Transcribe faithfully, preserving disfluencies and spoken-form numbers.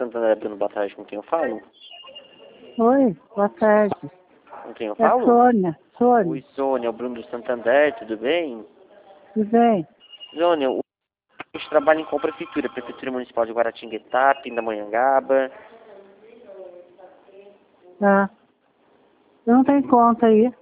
Santander, dando boa tarde, com quem eu falo? Oi, boa tarde. Com quem eu É falo? Sônia. Sônia, Oi, Sônia, é o Bruno do Santander, tudo bem? tudo bem? Sônia, o- a gente trabalha em qual prefeitura? Prefeitura Municipal de Guaratinguetá, Pindamonhangaba. Tá. Eu não tenho conta aí.